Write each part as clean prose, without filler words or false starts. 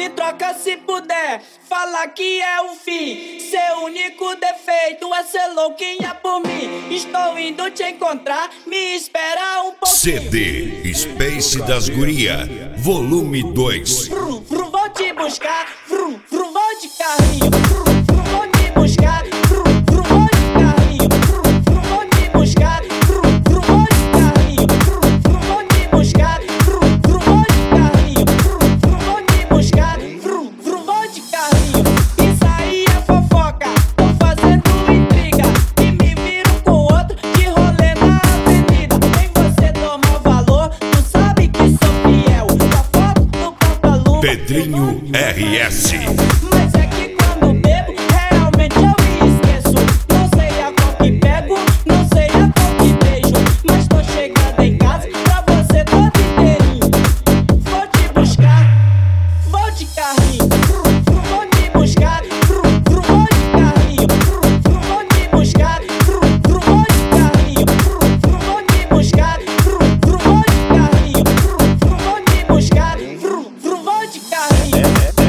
Me troca se puder, fala que é o fim. Seu único defeito é ser louquinha por mim. Estou indo te encontrar, me espera um pouquinho. CD Space das Guria, volume 2. Vou te buscar, vou de carrinho. Vou te buscar, vou de carrinho. Vou te buscar, vou de carrinho. Vou te buscar, vou de carrinho. Vou te buscar, vou de carrinho. Isso aí é fofoca, tô fazendo intriga. E me viro com outro de rolê na avenida. Nem você toma valor, tu sabe que sou fiel. Da foto do porta-luva Pedrinho RS. Mas é que quando bebo, realmente eu me esqueço. Não sei a qual que pego, não sei a qual que beijo. Mas tô chegando em casa pra você todo inteirinho. Vou te buscar, vou de carrinho. Vou te buscar, vou de carrinho. Vou te buscar, vou de carrinho. Vou te buscar, vou de carrinho. Vou te buscar, vou de carrinho.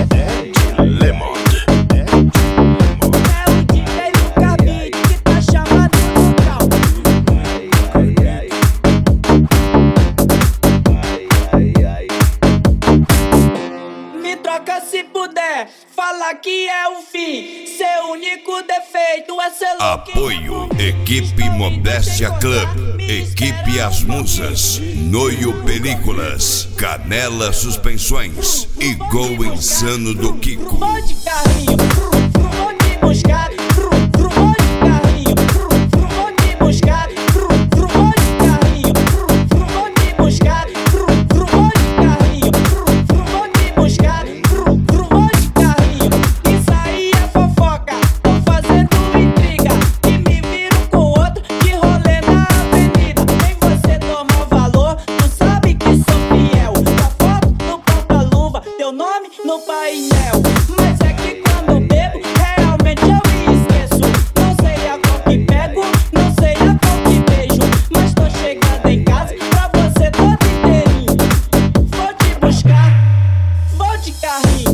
Me troca se puder, fala que é o fim. Seu único defeito é ser louquinho. Apoio Equipe Modéstia Club, Equipe As Musas, Noio Películas, Canela Suspensões e Gol Insano do Kiko. Vou de carrinho, vou te buscar, vou de carrinho. Vou te buscar, vou de carrinho. Vou te buscar, vou de carrinho. Vou te buscar, vou de carrinho. Isso aí é fofoca, tô fazendo intriga. E me viro com outro de rolê na avenida. Nem você toma valor, tu sabe que sou fiel. Da foto do porta-luva, teu nome no painel. Mas é que quando bebo, realmente eu me esqueço. Não sei a qual que pego, não sei a qual que beijo. Mas tô chegando em casa pra você todo inteirinho. Vou te buscar, vou de carrinho.